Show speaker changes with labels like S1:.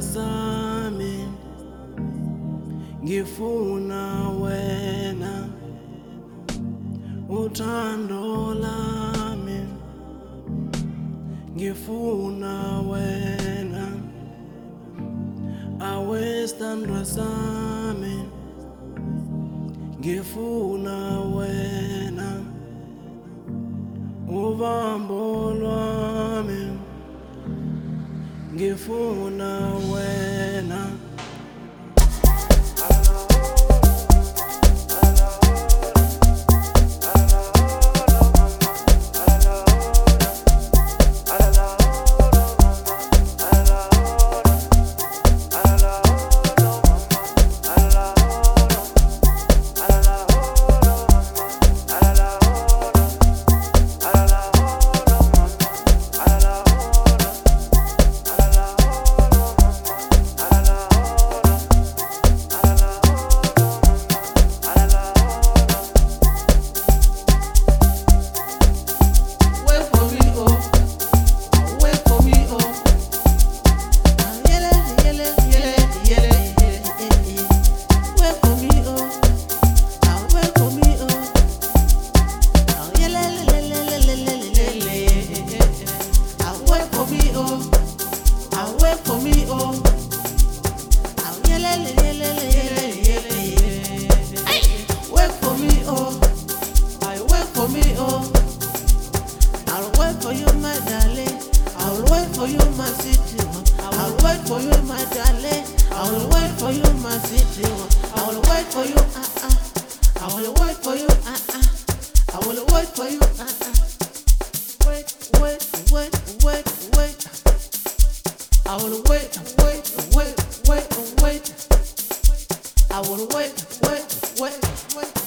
S1: sami ngifuna wena uthando lami ngifuna wena awesithandwa sami ngifuna wena ubambo lwami ngifuna wena For you, my city. I'll wait for you, my darling. I will wait for you, my city. I will wait for you. I will wait for you. I will wait for you. Wait, wait, wait, wait, wait. I will wait, wait, wait, wait, wait. I will wait, wait, wait, wait.